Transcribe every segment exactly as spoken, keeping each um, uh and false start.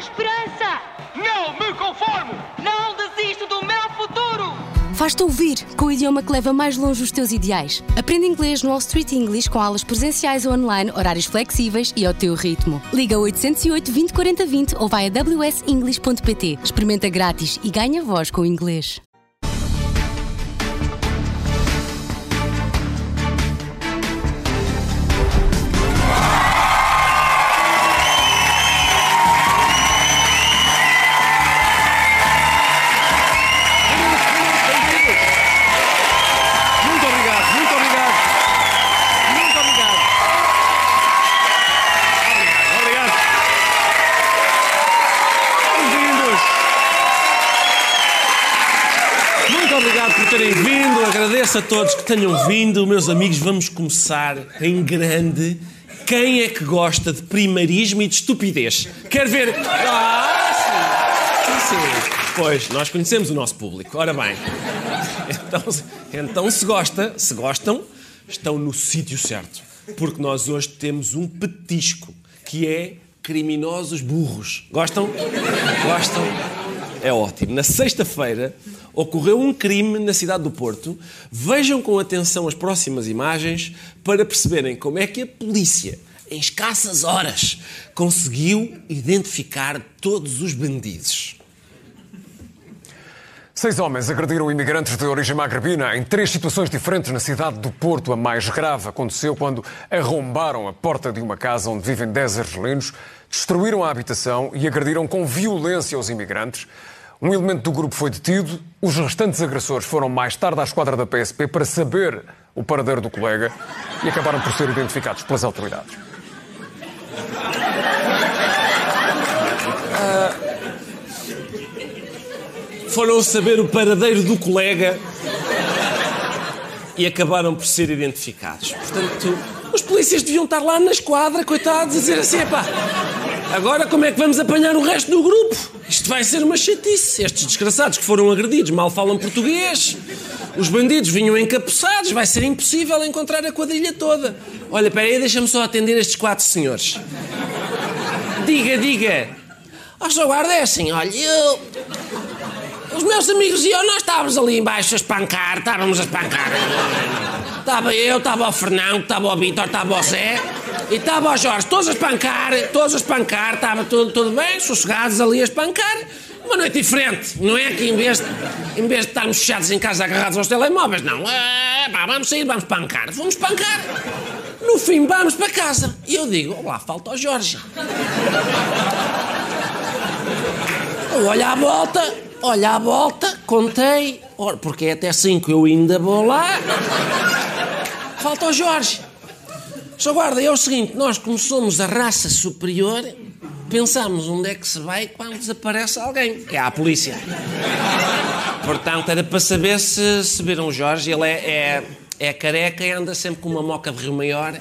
esperança! Não me conformo! Não desisto do meu futuro! Faz-te ouvir com o idioma que leva mais longe os teus ideais. Aprende inglês no All Street English com aulas presenciais ou online, horários flexíveis e ao teu ritmo. Liga oitocentos e oito, vinte, quarenta, vinte ou vai a w s english ponto p t. Experimenta grátis e ganha voz com o inglês. Agradeço a todos que tenham vindo, meus amigos. Vamos começar em grande. Quem é que gosta de primeirismo e de estupidez? Quer ver? Ah, sim. sim, sim. Pois, nós conhecemos o nosso público. Ora bem, então, então se gosta, se gostam, estão no sítio certo. Porque nós hoje temos um petisco, que é criminosos burros. Gostam? Gostam? É ótimo. Na sexta-feira ocorreu um crime na cidade do Porto. Vejam com atenção as próximas imagens para perceberem como é que a polícia, em escassas horas, conseguiu identificar todos os bandidos. Seis homens agrediram imigrantes de origem magrebina em três situações diferentes na cidade do Porto. A mais grave aconteceu quando arrombaram a porta de uma casa onde vivem dez argelinos, destruíram a habitação e agrediram com violência os imigrantes. Um elemento do grupo foi detido. Os restantes agressores foram mais tarde à esquadra da P S P para saber o paradeiro do colega e acabaram por ser identificados pelas autoridades. Uh, foram saber o paradeiro do colega e acabaram por ser identificados. Portanto, os polícias deviam estar lá na esquadra, coitados, a dizer assim, epá, agora como é que vamos apanhar o resto do grupo? Isto vai ser uma chatice. Estes desgraçados que foram agredidos mal falam português. Os bandidos vinham encapuçados. Vai ser impossível encontrar a quadrilha toda. Olha, espera aí, deixa-me só atender estes quatro senhores. Diga, diga. Ó, Sr. Guarda, é assim, olha, eu... Os meus amigos e eu, nós estávamos ali embaixo a espancar, estávamos a espancar. Estava eu, estava o Fernão, estava o Vítor, estava o Zé... E estava o Jorge, todos a espancar, todos a espancar, estava tudo, tudo bem, sossegados ali a espancar. Uma noite diferente, não é que em vez de, em vez de estarmos fechados em casa agarrados aos telemóveis, não. É, pá, vamos sair, vamos espancar. Vamos espancar. No fim, vamos para casa. E eu digo, lá falta o Jorge. Eu olho à volta, olho à volta, contei, porque é até cinco eu ainda vou lá. Falta o Jorge. Só guarda, é o seguinte, nós como somos a raça superior, pensamos onde é que se vai quando desaparece alguém, que é a polícia. Portanto, era para saber se, se viram o Jorge, ele é, é, é careca e anda sempre com uma moca de Rio Maior.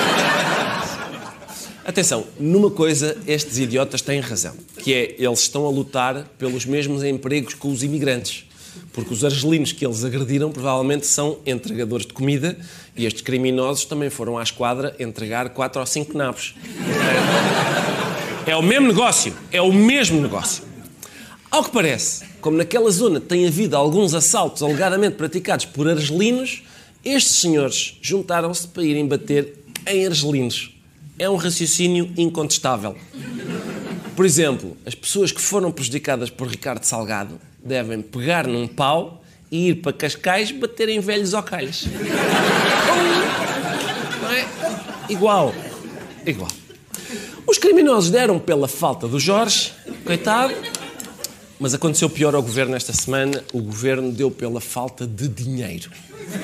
Atenção, numa coisa estes idiotas têm razão, que é, eles estão a lutar pelos mesmos empregos que os imigrantes. Porque os argelinos que eles agrediram provavelmente são entregadores de comida e estes criminosos também foram à esquadra entregar quatro ou cinco nabos. É o mesmo negócio, é o mesmo negócio. Ao que parece, como naquela zona tem havido alguns assaltos alegadamente praticados por argelinos, estes senhores juntaram-se para irem bater em argelinos. É um raciocínio incontestável. Por exemplo, as pessoas que foram prejudicadas por Ricardo Salgado devem pegar num pau e ir para Cascais bater em velhos ocalhos. Não é? Igual. Igual. Os criminosos deram pela falta do Jorge, coitado, mas aconteceu pior ao governo esta semana. O governo deu pela falta de dinheiro.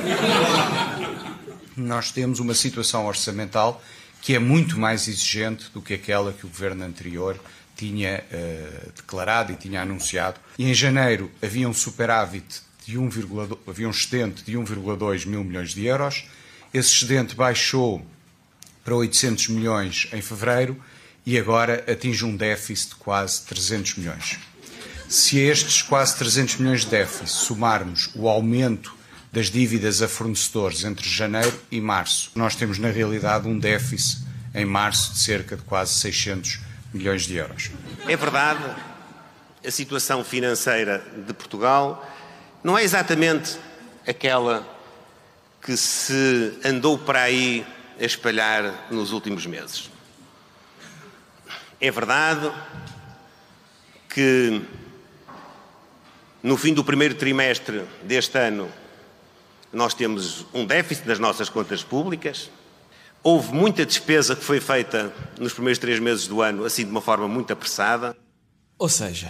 Nós temos uma situação orçamental que é muito mais exigente do que aquela que o governo anterior tinha uh, declarado e tinha anunciado. E em janeiro havia um superávit de um vírgula dois, havia um excedente de um vírgula dois mil milhões de euros. Esse excedente baixou para oitocentos milhões em fevereiro e agora atinge um déficit de quase trezentos milhões. Se a estes quase trezentos milhões de déficit somarmos o aumento das dívidas a fornecedores entre janeiro e março, nós temos na realidade um déficit em março de cerca de quase seiscentos milhões de euros. É verdade, a situação financeira de Portugal não é exatamente aquela que se andou para aí a espalhar nos últimos meses. É verdade que no fim do primeiro trimestre deste ano nós temos um déficit nas nossas contas públicas. Houve muita despesa que foi feita nos primeiros três meses do ano, assim de uma forma muito apressada. Ou seja,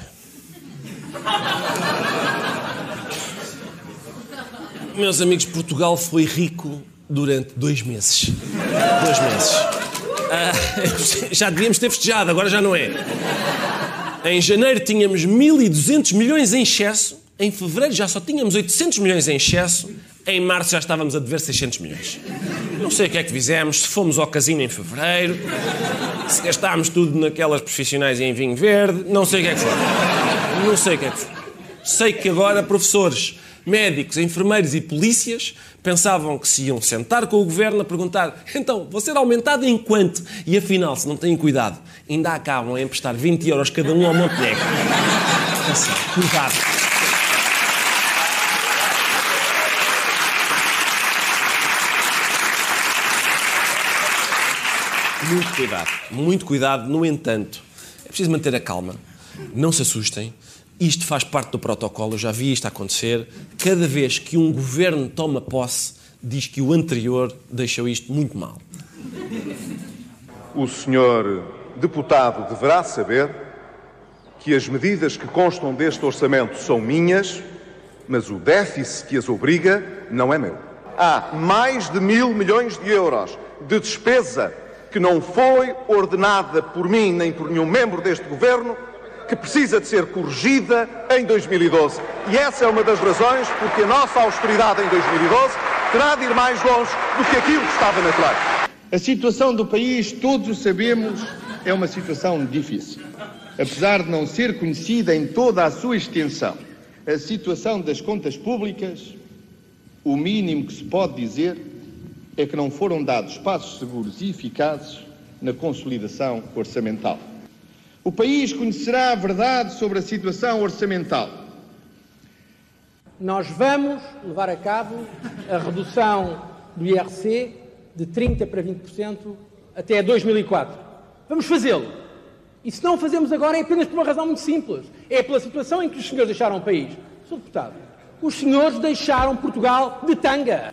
meus amigos, Portugal foi rico durante dois meses. Dois meses. Ah, já devíamos ter festejado, agora já não é. Em janeiro tínhamos mil e duzentos milhões em excesso. Em fevereiro já só tínhamos oitocentos milhões em excesso. Em março já estávamos a dever seiscentos milhões. Não sei o que é que fizemos, se fomos ao casino em fevereiro, se gastámos tudo naquelas profissionais em vinho verde, não sei o que é que foi. Não sei o que é que foi. Sei que agora professores, médicos, enfermeiros e polícias pensavam que se iam sentar com o governo a perguntar: então, vou ser aumentado em quanto? E afinal, se não têm cuidado, ainda acabam a emprestar vinte euros cada um ao Montenegro. Assim, cuidado. Muito cuidado, muito cuidado. No entanto, é preciso manter a calma. Não se assustem. Isto faz parte do protocolo. Eu já vi isto acontecer. Cada vez que um governo toma posse, diz que o anterior deixou isto muito mal. O senhor deputado deverá saber que as medidas que constam deste orçamento são minhas, mas o déficit que as obriga não é meu. Há mais de mil milhões de euros de despesa que não foi ordenada por mim nem por nenhum membro deste governo, que precisa de ser corrigida em dois mil e doze. E essa é uma das razões porque a nossa austeridade em dois mil e doze terá de ir mais longe do que aquilo que estava na lei. A situação do país, todos o sabemos, é uma situação difícil. Apesar de não ser conhecida em toda a sua extensão, a situação das contas públicas, o mínimo que se pode dizer é que não foram dados passos seguros e eficazes na consolidação orçamental. O país conhecerá a verdade sobre a situação orçamental. Nós vamos levar a cabo a redução do I R C de trinta por cento para vinte por cento até dois mil e quatro. Vamos fazê-lo. E se não o fazemos agora é apenas por uma razão muito simples. É pela situação em que os senhores deixaram o país. senhor Deputado, os senhores deixaram Portugal de tanga.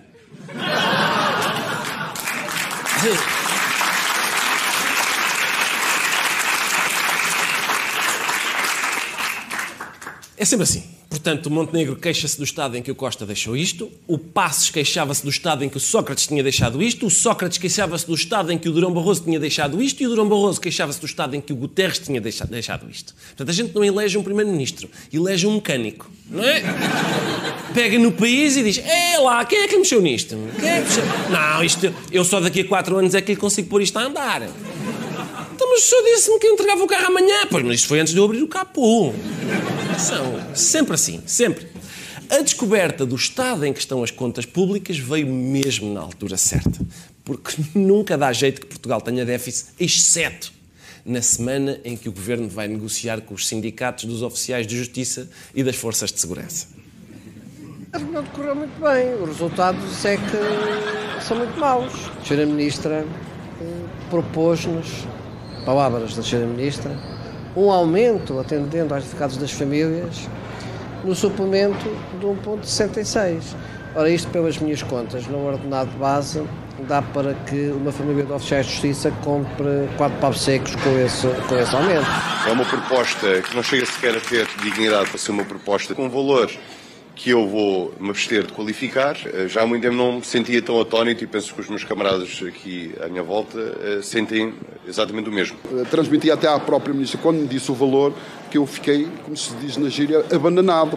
É sempre assim. Portanto, o Montenegro queixa-se do estado em que o Costa deixou isto, o Passos queixava-se do estado em que o Sócrates tinha deixado isto, o Sócrates queixava-se do estado em que o Durão Barroso tinha deixado isto e o Durão Barroso queixava-se do estado em que o Guterres tinha deixado, deixado isto. Portanto, a gente não elege um primeiro-ministro, elege um mecânico, não é? Pega no país e diz: é lá, quem é que mexeu nisto? Quem é que mexeu? Não, isto, eu só daqui a quatro anos é que lhe consigo pôr isto a andar. Então, mas o senhor disse-me que entregava o carro amanhã. Pois, mas isto foi antes de eu abrir o capô. São sempre assim, sempre. A descoberta do estado em que estão as contas públicas veio mesmo na altura certa. Porque nunca dá jeito que Portugal tenha déficit, exceto na semana em que o Governo vai negociar com os sindicatos dos oficiais de justiça e das forças de segurança. Não decorreu muito bem. Os resultados é que são muito maus. A senhora Ministra eh, propôs-nos, palavras da senhora Ministra, um aumento, atendendo aos advogados das famílias, no suplemento de um vírgula sessenta e seis. Ora, isto pelas minhas contas, no ordenado de base, dá para que uma família de oficiais de justiça compre quatro pavos secos com esse, com esse aumento. É uma proposta que não chega sequer a ter dignidade para ser uma proposta com valor que eu vou me abster de qualificar. Já há muito tempo não me sentia tão atónito e penso que os meus camaradas aqui à minha volta sentem exatamente o mesmo. Transmiti até à própria Ministra, quando me disse o valor, que eu fiquei, como se diz na gíria, abandonado.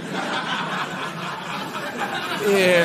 É...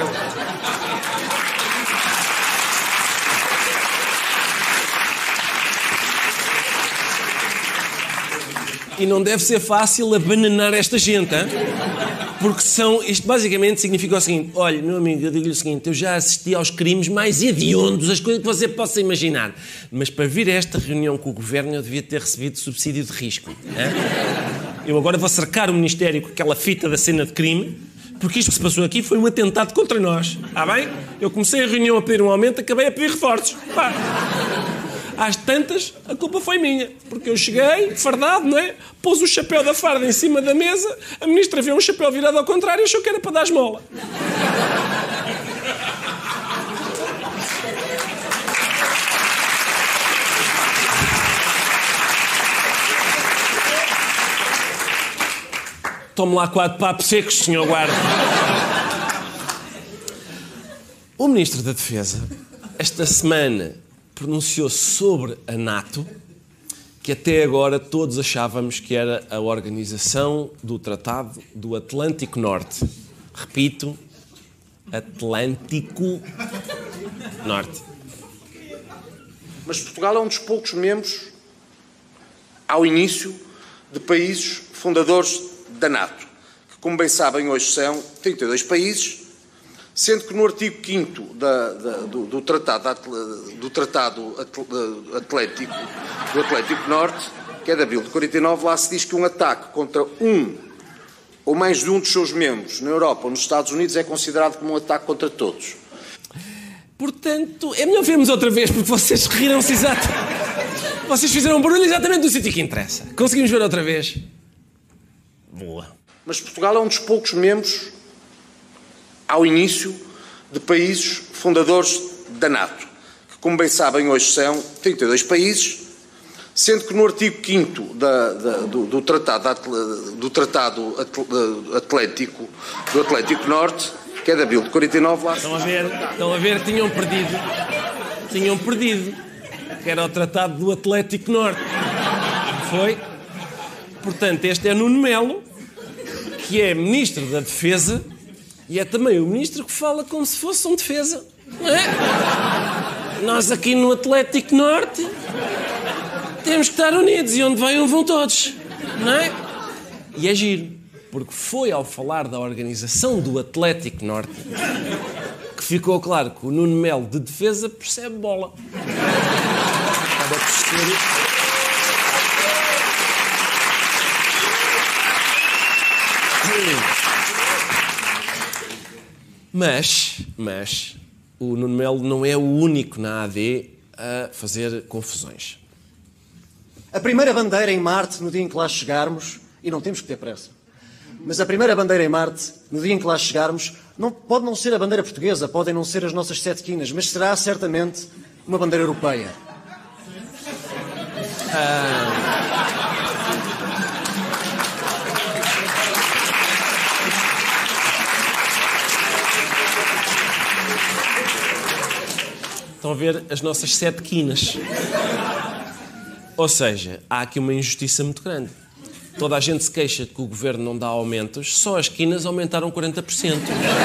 E não deve ser fácil abananar esta gente, hein? Porque são, isto basicamente significa o seguinte: olha, meu amigo, eu digo-lhe o seguinte, eu já assisti aos crimes mais hediondos, as coisas que você possa imaginar, mas para vir a esta reunião com o Governo eu devia ter recebido subsídio de risco. Hein? Eu agora vou cercar o Ministério com aquela fita da cena de crime, porque isto que se passou aqui foi um atentado contra nós. Está bem? Eu comecei a reunião a pedir um aumento, acabei a pedir reforços. Pá. Às tantas, a culpa foi minha, porque eu cheguei, fardado, não é? Pôs o chapéu da farda em cima da mesa, a ministra viu um chapéu virado ao contrário e achou que era para dar esmola. Tome lá quatro papos secos, senhor guarda. O Ministro da Defesa, esta semana, pronunciou-se sobre a NATO, que até agora todos achávamos que era a organização do Tratado do Atlântico Norte. Repito, Atlântico Norte. Mas Portugal é um dos poucos membros, ao início, de países fundadores da NATO, que, como bem sabem, hoje são trinta e dois países, sendo que no artigo quinto da, da, do, do Tratado, do tratado Atlético, do Atlântico Norte, que é de abril de quarenta e nove, lá se diz que um ataque contra um ou mais de um dos seus membros na Europa ou nos Estados Unidos é considerado como um ataque contra todos. Portanto, é melhor vermos outra vez, porque vocês riram-se exato. Vocês fizeram um barulho exatamente do sítio que interessa. Conseguimos ver outra vez? Boa. Mas Portugal é um dos poucos membros, ao início, de países fundadores da NATO, que, como bem sabem, hoje são trinta e dois países, sendo que no artigo quinto da, da, do, do Tratado, do tratado Atlético, do Atlântico Norte, que é de abril de quarenta e nove, lá... Estão a ver, estão a ver, tinham perdido, tinham perdido, que era o Tratado do Atlético Norte. Foi? Portanto, este é Nuno Melo, que é Ministro da Defesa, e é também o Ministro que fala como se fosse um defesa. Não é? Nós aqui no Atlético Norte temos que estar unidos, e onde vai um vão todos. Não é? E é giro, porque foi ao falar da organização do Atlético Norte que ficou claro que o Nuno Melo de defesa percebe bola. Acaba por ser... Mas, mas, o Nuno Melo não é o único na A D a fazer confusões. A primeira bandeira em Marte, no dia em que lá chegarmos, e não temos que ter pressa, mas a primeira bandeira em Marte, no dia em que lá chegarmos, não, pode não ser a bandeira portuguesa, podem não ser as nossas sete quinas, mas será certamente uma bandeira europeia. Ah... Estão a ver as nossas sete quinas. Ou seja, há aqui uma injustiça muito grande. Toda a gente se queixa de que o Governo não dá aumentos, só as quinas aumentaram quarenta por cento.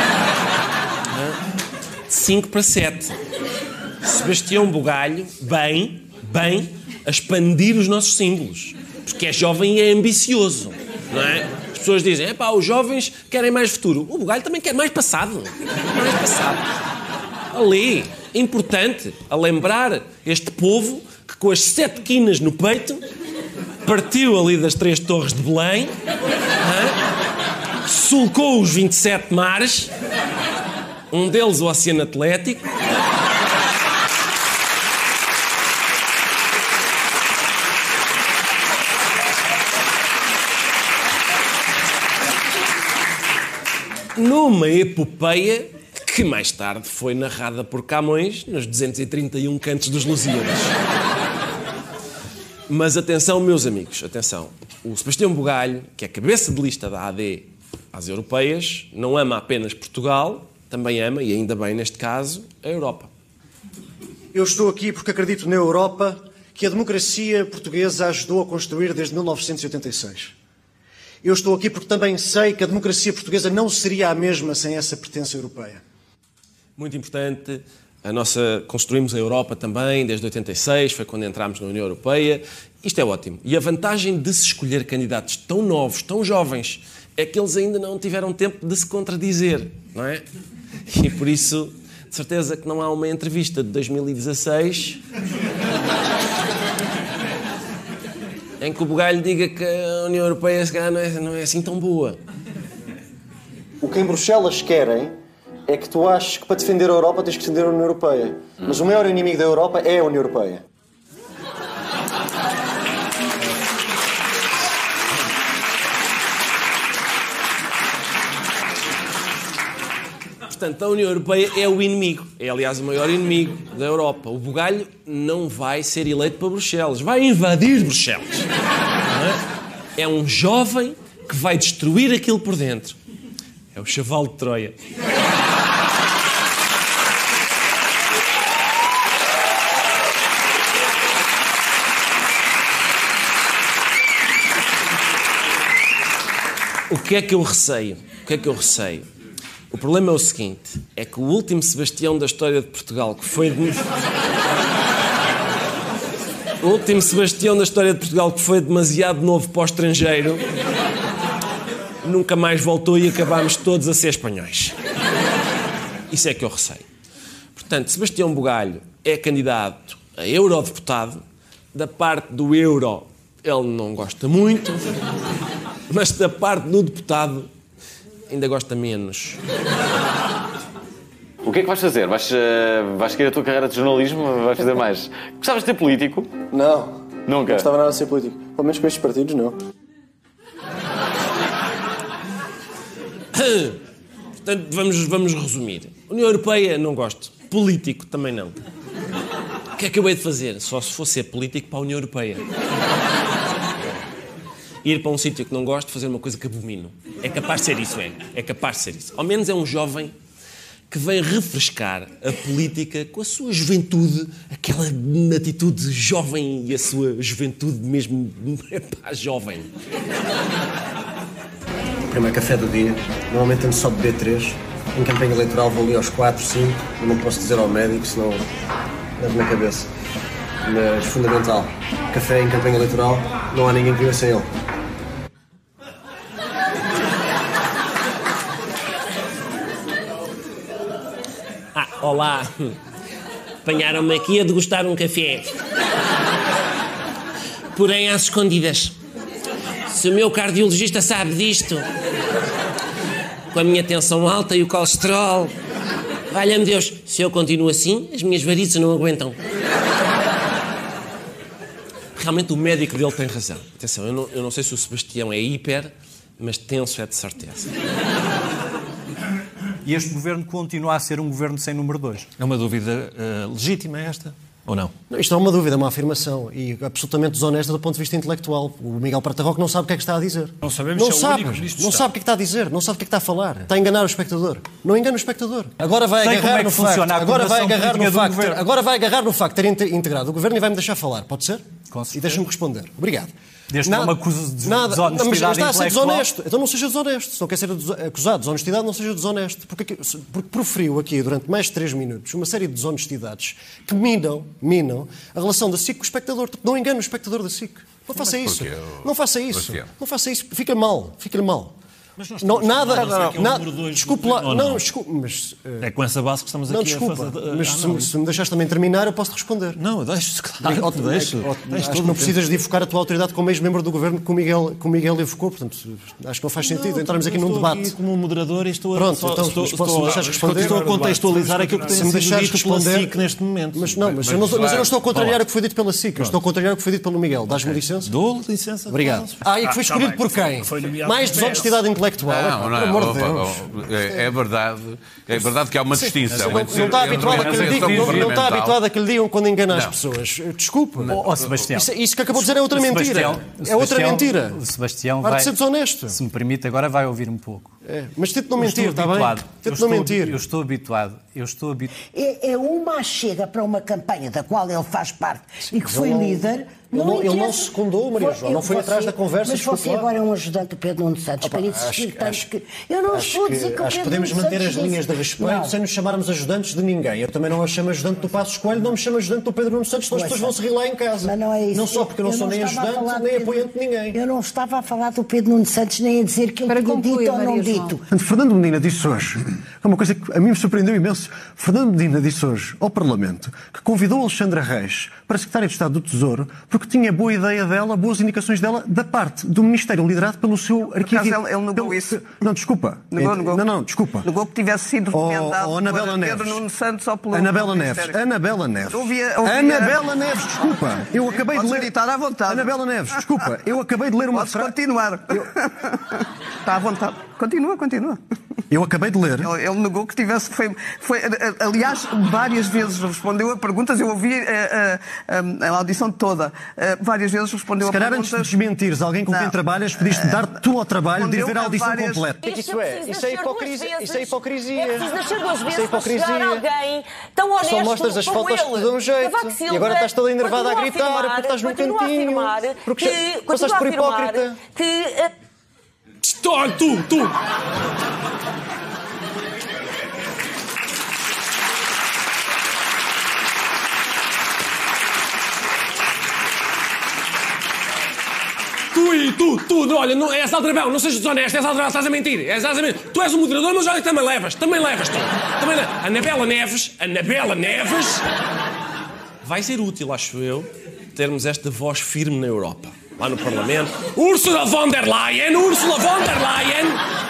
De cinco para sete. Sebastião Bugalho, bem, bem, a expandir os nossos símbolos. Porque é jovem e é ambicioso. Não é? As pessoas dizem, epá, os jovens querem mais futuro. O Bugalho também quer mais passado. Mais passado. Ali... Importante a lembrar este povo que com as sete quinas no peito partiu ali das três torres de Belém, hein? Sulcou os vinte e sete mares, um deles o Oceano Atlético, numa epopeia que mais tarde foi narrada por Camões nos duzentos e trinta e um Cantos dos Lusíadas. Mas atenção, meus amigos, atenção. O Sebastião Bugalho, que é cabeça de lista da A D às europeias, não ama apenas Portugal, também ama, e ainda bem neste caso, a Europa. Eu estou aqui porque acredito na Europa que a democracia portuguesa ajudou a construir desde mil novecentos e oitenta e seis. Eu estou aqui porque também sei que a democracia portuguesa não seria a mesma sem essa pertença europeia. Muito importante, a nossa, construímos a Europa também desde oitenta e seis, foi quando entramos na União Europeia. Isto é ótimo. E a vantagem de se escolher candidatos tão novos, tão jovens, é que eles ainda não tiveram tempo de se contradizer, não é? E por isso, de certeza que não há uma entrevista de dois mil e dezasseis em que o Bugalho diga que a União Europeia se calhar não é, não é assim tão boa. O que em Bruxelas querem é que tu aches que para defender a Europa tens que defender a União Europeia. Mas o maior inimigo da Europa é a União Europeia. Portanto, a União Europeia é o inimigo. É, aliás, o maior inimigo da Europa. O Bugalho não vai ser eleito para Bruxelas. Vai invadir Bruxelas. Não é? É um jovem que vai destruir aquilo por dentro. É o chavalo de Troia. O que é que eu receio? O que é que eu receio? O problema é o seguinte, é que o último Sebastião da história de Portugal, que foi... De... O último Sebastião da história de Portugal, que foi demasiado novo para o estrangeiro, nunca mais voltou e acabámos todos a ser espanhóis. Isso é que eu receio. Portanto, Sebastião Bugalho é candidato a eurodeputado. Da parte do euro, ele não gosta muito, mas da parte do deputado, ainda gosta menos. O que é que vais fazer? Vais, uh, vais seguir a tua carreira de jornalismo? Vais fazer mais? Gostavas de ser político? Não. Nunca? Não gostava nada de ser político. Pelo menos com estes partidos, não. Portanto, vamos, vamos resumir. União Europeia, não gosto. Político, também não. O que é que eu hei de fazer? Só se for ser político para a União Europeia. Ir para um sítio que não gosto, fazer uma coisa que abomino. É capaz de ser isso, é. É capaz de ser isso. Ao menos é um jovem que vem refrescar a política com a sua juventude, aquela atitude jovem e a sua juventude mesmo, epá, jovem. Primeiro café do dia, normalmente tento só beber três. Em campanha eleitoral vou ali aos quatro, cinco, eu não posso dizer ao médico, senão leve na cabeça. Mas fundamental, café em campanha eleitoral, não há ninguém que viva sem ele. Ah, olá. Apanharam-me aqui a degustar um café. Porém, às escondidas. Se o meu cardiologista sabe disto, com a minha tensão alta e o colesterol, valha-me Deus, se eu continuo assim, as minhas varizes não aguentam. Realmente o médico dele tem razão. Atenção, eu não, eu não sei se o Sebastião é hiper, mas tenso é de certeza. E este governo continua a ser um governo sem número dois? É uma dúvida uh, legítima esta? Ou não? Não, isto é uma dúvida, é uma afirmação e absolutamente desonesta do ponto de vista intelectual. O Miguel Prata Roque não sabe o que é que está a dizer. Não sabemos não se é sabe, o único ministro não de sabe o que é que está a dizer, não sabe o que é que está a falar. Está a enganar o espectador. Não engana o espectador. Agora vai Sei agarrar como é que no funciona facto. a Agora vai coordenação agarrar no política do facto. governo. Agora vai agarrar no facto de ter integrado o governo e vai-me deixar falar. Pode ser? Com certeza. E deixa-me responder. Obrigado. Desde nada, que não me acusa de nada, desonestidade não, mas está a ser intelectual. desonesto. Então não seja desonesto. Se não quer ser acusado de desonestidade, não seja desonesto. Porque, porque proferiu aqui, durante mais de três minutos, uma série de desonestidades que minam, minam a relação da S I C com o espectador. Não engane o espectador da S I C. Não faça Mas isso. porquê? Não faça isso. Sebastião. Não faça isso. Fica mal. Fica-lhe mal. Mas nós não, nada, não, não, não, nada, número dois desculpe do- lá, ou não, não? desculpe, mas... uh, É com essa base que estamos não, aqui desculpa, a fazer... mas Ah, se, não. se me deixaste também terminar, eu posso responder. Não, deixo, claro, Ó, ó, deixo. ó, Deixo acho todo que não o precisas tempo. de evocar a tua autoridade como ex-membro do governo que o Miguel, que o Miguel evocou, portanto, acho que não faz sentido Não, entrarmos aqui eu num estou debate. Aqui como moderador e estou a, Pronto, só, então, estou, mas posso estou, me deixar responder? estou a contextualizar aquilo que tem Se me sido deixares dito pela responder- S I C neste momento. Mas não, mas, eu não, mas eu não estou a contrariar o que foi dito pela S I C, eu estou a contrariar o que foi dito pelo Miguel. Dás-me licença? Dou licença. Obrigado. Ah, e que foi escolhido por quem? Mais desonestidade intelectual. Não, Pelo não, amor de opa, Deus. oh, é, é verdade, é verdade que há uma Sim, distinção não, entre não está entre habituado a que lhe organização digam, não, não está governamental. habituado a que lhe digam quando engana as Não. pessoas. Desculpe. Ó, Sebastião. Isso, isso que acabou de dizer é outra O mentira. Sebastião- o É outra Sebastião- mentira. O Sebastião Para vai... de ser desonesto. Se me permite, agora vai ouvir um pouco. É, mas tento não mentir, está bem? Tento não mentir. Eu estou habituado. Eu estou habituado. É, é uma chega para uma campanha da qual ele faz parte Sim, e que foi não, líder. Ele não, ele não secundou, Maria João, não foi você, atrás da conversa. Mas você agora é um ajudante do Pedro Nuno Santos Opa, para insistir acho, tanto acho, que... Eu não estou a dizer que o Acho que Pedro podemos Nuno manter Santos as linhas disse... de respeito não. sem nos chamarmos ajudantes de ninguém. Eu também não a chamo ajudante do Passos Coelho, não me chamo ajudante do Pedro Nuno Santos, senão as pessoas vão se rir lá em casa. Mas não é isso. Não só porque eu não eu sou não nem ajudante, nem Pedro... apoiante de ninguém. Eu não estava a falar do Pedro Nuno Santos, nem a dizer que ele tinha dito ou não dito. Fernando Medina disse hoje, é uma coisa que a mim me surpreendeu imenso, Fernando Medina disse hoje ao Parlamento que convidou Alexandra Reis para Secretária de Estado do Tesouro porque tinha boa ideia dela, boas indicações dela da parte do Ministério liderado pelo seu arquivo. Ele, ele negou pelo... isso. Não, desculpa. Negou, negou. Não, não, desculpa. Negou que tivesse sido recomendado oh, oh, por Pedro Nuno Santos ou pelo Anabela Neves. Anabela Neves. Ouvia, ouvia... Anabela Neves, desculpa. Eu acabei Podes de ler... editar à vontade. Anabela Neves, desculpa. Eu acabei de ler uma frase... frase... continuar. Eu... Está à vontade. Continua, continua. Eu acabei de ler... Ele, ele negou que tivesse... Foi, foi, aliás, várias vezes respondeu a perguntas. Eu ouvi a, a, a audição toda. Várias vezes respondeu Se a perguntas... Se calhar antes de desmentires alguém com não. quem trabalhas, pediste dar tu ao trabalho de ir ver a audição várias... completa. Isso é, isso é hipocrisia. Isso é hipocrisia. É preciso nascer duas vezes isso é hipocrisia. para chegar alguém tão honesto Só mostras as fotos que te dão um jeito. E agora estás toda enervada a gritar porque estás num cantinho. Porque que, passaste por hipócrita. Que... Estou, tu, tu! Tu e tu, tu, olha, não, és aldrabão, não sejas desonesto, és aldrabão, estás a mentir, és a mentir. Tu és o moderador, mas olha, também levas, também levas tu. Também levas. Anabela Neves, Anabela Neves, vai ser útil, acho eu, termos esta voz firme na Europa, lá no Parlamento. Ursula von der Leyen, Ursula von der Leyen.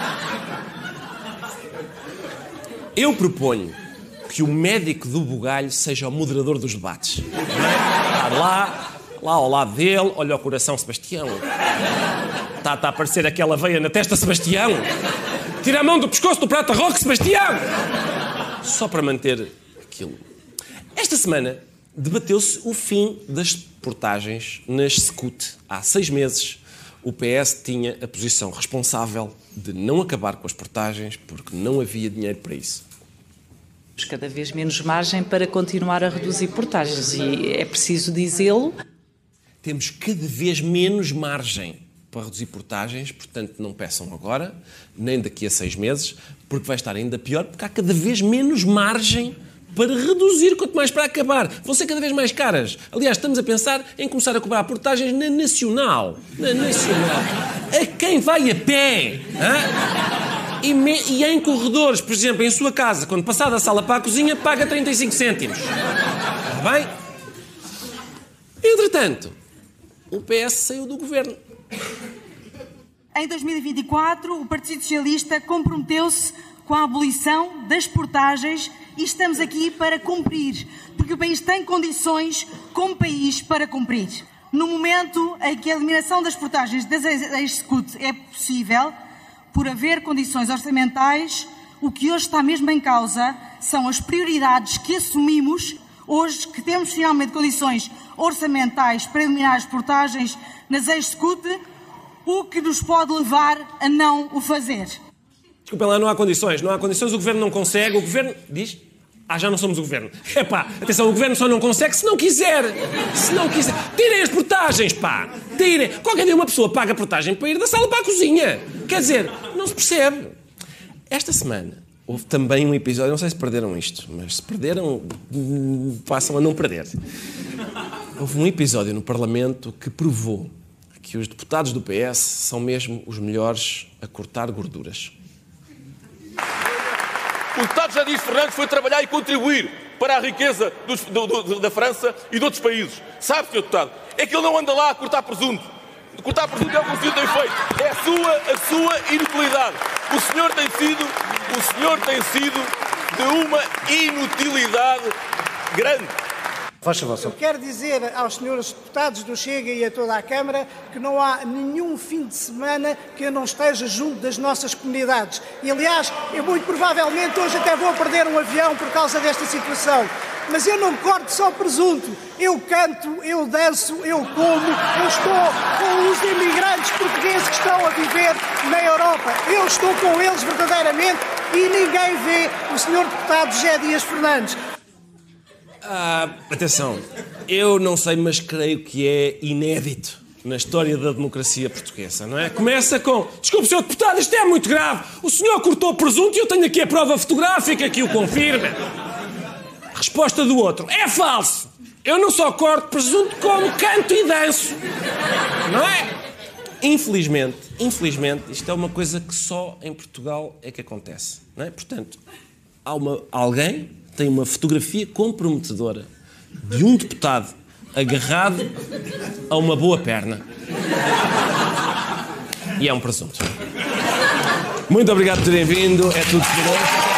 Eu proponho que o médico do bugalho seja o moderador dos debates. Estar lá... Lá ao lado dele, olha o coração, Sebastião. Está, está a aparecer aquela veia na testa, Sebastião. Tira a mão do pescoço do prata roque, Sebastião. Só para manter aquilo. Esta semana debateu-se o fim das portagens nas SECUT. Há seis meses o P S tinha a posição responsável de não acabar com as portagens porque não havia dinheiro para isso. Cada vez menos margem para continuar a reduzir portagens e é preciso dizê-lo. Temos cada vez menos margem para reduzir portagens, portanto não peçam agora, nem daqui a seis meses, porque vai estar ainda pior, porque há cada vez menos margem para reduzir, quanto mais para acabar. Vão ser cada vez mais caras. Aliás, estamos a pensar em começar a cobrar portagens na Nacional. Na Nacional. A quem vai a pé. Hã? E, me... e em corredores, por exemplo, em sua casa, quando passar da sala para a cozinha, paga trinta e cinco cêntimos. Está bem? Entretanto, o P S saiu do governo. Em dois mil e vinte e quatro, o Partido Socialista comprometeu-se com a abolição das portagens e estamos aqui para cumprir, porque o país tem condições como país para cumprir. No momento em que a eliminação das portagens das ex-SECUT é possível, por haver condições orçamentais, o que hoje está mesmo em causa são as prioridades que assumimos hoje que temos finalmente condições orçamentais para eliminar as portagens nas ex-SECUT, o que nos pode levar a não o fazer. Desculpem lá, não há condições. Não há condições, o Governo não consegue. O Governo diz... Ah, já não somos o Governo. Epá, atenção, o Governo só não consegue se não quiser. Se não quiser. Tirem as portagens, pá. Tirem. Qualquer dia uma pessoa paga portagem para ir da sala para a cozinha. Quer dizer, não se percebe. Esta semana houve também um episódio, não sei se perderam isto, mas se perderam, passam a não perder. Houve um episódio no Parlamento que provou que os deputados do P S são mesmo os melhores a cortar gorduras. O deputado Jadis Fernandes foi trabalhar e contribuir para a riqueza dos, do, do, da França e de outros países. Sabe, senhor deputado, é que ele não anda lá a cortar presunto. Cortar presunto é o que o senhor tem feito. É a sua, a sua inutilidade. O senhor tem sido, o senhor tem sido de uma inutilidade grande. Faz favor. Quero dizer aos senhores deputados do Chega e a toda a Câmara que não há nenhum fim de semana que eu não esteja junto das nossas comunidades. E, aliás, eu muito provavelmente hoje até vou perder um avião por causa desta situação. Mas eu não corto só presunto. Eu canto, eu danço, eu como, eu estou com os imigrantes portugueses que estão a viver acontecer na Europa. Eu estou com eles verdadeiramente e ninguém vê o senhor deputado José Dias Fernandes. Ah, atenção, eu não sei, mas creio que é inédito na história da democracia portuguesa, não é? Começa com: desculpe, senhor deputado, isto é muito grave. O senhor cortou presunto e eu tenho aqui a prova fotográfica que o confirma. Resposta do outro: é falso. Eu não só corto presunto, como canto e danço. Não é? Infelizmente, infelizmente, isto é uma coisa que só em Portugal é que acontece, não é? Portanto, há uma, alguém tem uma fotografia comprometedora de um deputado agarrado a uma boa perna. E é um presunto. Muito obrigado por terem vindo. É tudo por hoje.